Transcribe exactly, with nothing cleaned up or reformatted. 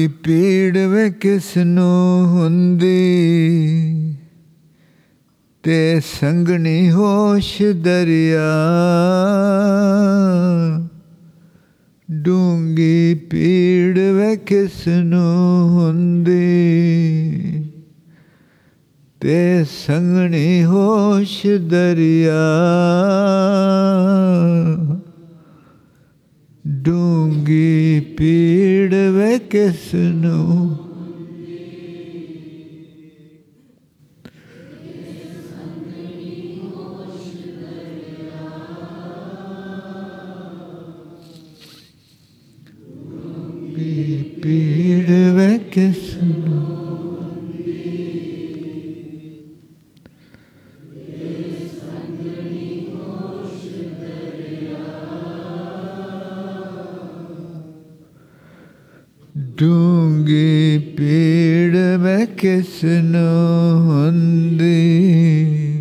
ਪੀੜ ਵੇ ਕਿਸ ਨੂੰ ਹੁੰਦੀ, ਤੇ ਸੰਗਣੀ ਹੋਸ਼ ਦਰਿਆ। ਡੂੰਗੀ ਪੀੜ ਵੇ ਕਿਸ ਨੂੰ ਹੁੰਦੀ, ਤੇ ਸੰਗਣੀ ਹੋਸ਼ ਦਰਿਆ। ਡੂੰਗੀ ਪੀੜ ਵੇ ਕਿਸ ਨੂੰ, ਡੂੰਗੀ ਪੀੜ ਵੇ ਕਿਸ ਨੂੰ। ਡੂੰਗੀ ਪੀੜ ਵੇ ਕਿਸ ਨੂੰ ਹੁੰਦੀ,